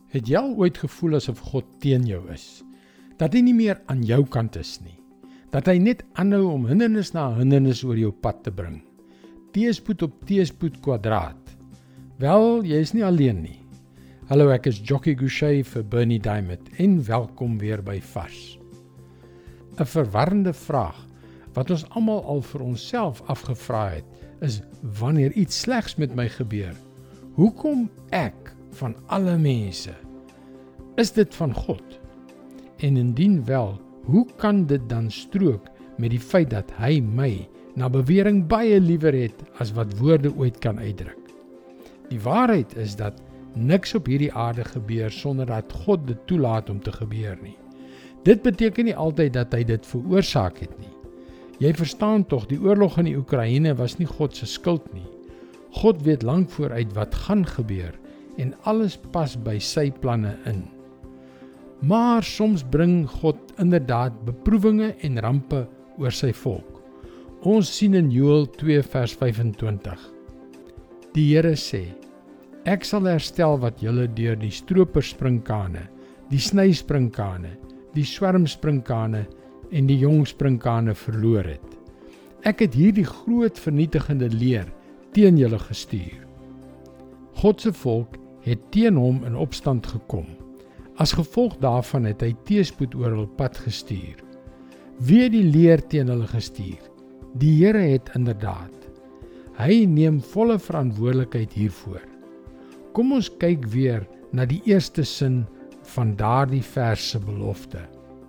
Het jy al ooit gevoel asof God teen jou is? Dat hy nie meer aan jou kant is nie. Dat hy net aanhou om hindernis na hindernis oor jou pad te bring. Teëspoed op teëspoed kwadraat. Wel, jy is nie alleen nie. Hallo, ek is Jockey Gouchee vir Bernie Diamond en welkom weer by Vars. 'n Verwarrende vraag wat ons almal al vir onsself afgevra het, is wanneer iets slegs met my gebeur, hoekom ek van alle mense? Is dit van God? En indien wel, hoe kan dit dan strook met die feit dat hy my na bewering baie liewer het as wat woorde ooit kan uitdruk? Die waarheid is dat niks op hierdie aarde gebeur sonder dat God dit toelaat om te gebeur nie. Dit beteken nie altyd dat hy dit veroorsaak het nie. Jy verstaan tog, die oorlog in die Oekraïne was nie God se skuld nie. God weet lank vooruit wat gaan gebeur en alles pas by sy planne in. Maar soms bring God inderdaad beproewinge en rampe oor sy volk. Ons sien in Joël 2 vers 25. Die Here sê, ek sal herstel wat julle deur die stroperspringkane, die snysprinkane, die swermsprinkane en die jong sprinkane verloor het. Ek het hierdie groot vernietigende leer teen julle gestuur. God se volk het teen hom in opstand gekom. As gevolg daarvan het hy teëspoed oor hul pad gestuur. Wie het die leer teen hulle gestuur? Die Here het inderdaad. Hy neem volle verantwoordelikheid hiervoor. Kom ons kyk weer na die eerste sin van daardie vers se belofte.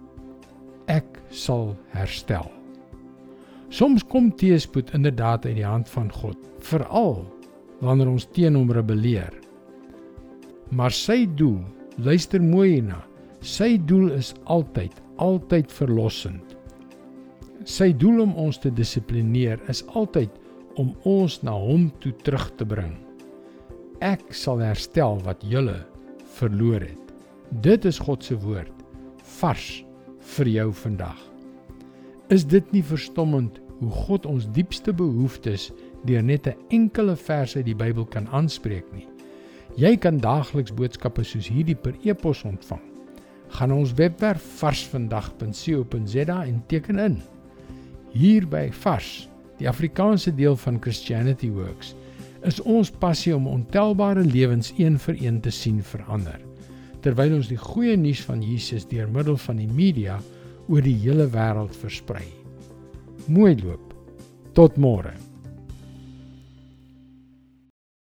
Ek sal herstel. Soms kom teëspoed inderdaad uit die hand van God, veral wanneer ons teen hom rebelleer. Maar sy doel, luister mooi hierna, sy doel is altyd verlossend. Sy doel om ons te dissiplineer is altyd om ons na hom toe terug te bring. Ek sal herstel wat julle verloor het. Dit is God se woord, vars vir jou vandag. Is dit nie verstommend hoe God ons diepste behoeftes deur net 'n enkele vers uit die Bybel kan aanspreek nie? Jy kan daagliks boodskappe soos hierdie per e-pos ontvang. Gaan na ons webwerf varsvandag.co.za en teken in. Hier by Vars, die Afrikaanse deel van Christianity Works, is ons passie om ontelbare lewens een vir een te sien verander, terwyl ons die goeie nuus van Jesus deur middel van die media oor die hele wêreld versprei. Mooi loop. Tot môre.